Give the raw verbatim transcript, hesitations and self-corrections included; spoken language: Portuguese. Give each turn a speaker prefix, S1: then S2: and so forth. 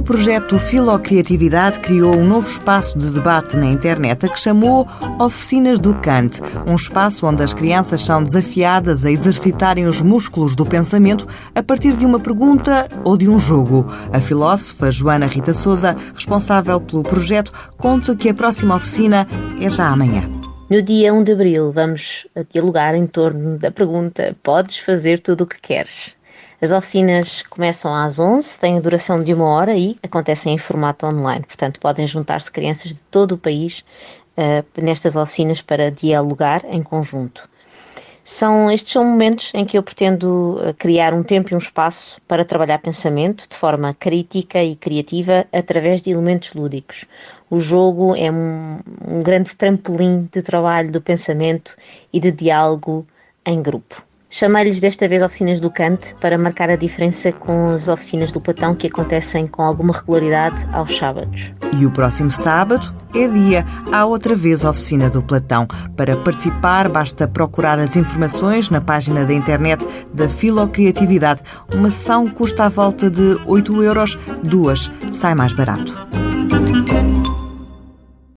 S1: projeto Filocriatividade criou um novo espaço de debate na internet a que chamou Oficinas do Kant, um espaço onde as crianças são desafiadas a exercitarem os músculos do pensamento a partir de uma pergunta ou de um jogo. A filósofa Joana Rita Sousa, responsável pelo projeto, conta que a próxima oficina é já amanhã.
S2: No dia um de abril vamos dialogar em torno da pergunta: podes fazer tudo o que queres? As oficinas começam às onze, têm a duração de uma hora e acontecem em formato online. Portanto, podem juntar-se crianças de todo o país uh, nestas oficinas para dialogar em conjunto. São, estes são momentos em que eu pretendo criar um tempo e um espaço para trabalhar pensamento de forma crítica e criativa através de elementos lúdicos. O jogo é um, um grande trampolim de trabalho do pensamento e de diálogo em grupo. Chamei-lhes desta vez oficinas do Kant para marcar a diferença com as oficinas do Platão, que acontecem com alguma regularidade aos sábados.
S1: E o próximo sábado é dia. Há outra vez a oficina do Platão. Para participar, basta procurar as informações na página da internet da Filocriatividade. Uma sessão custa à volta de oito euros, duas sai mais barato.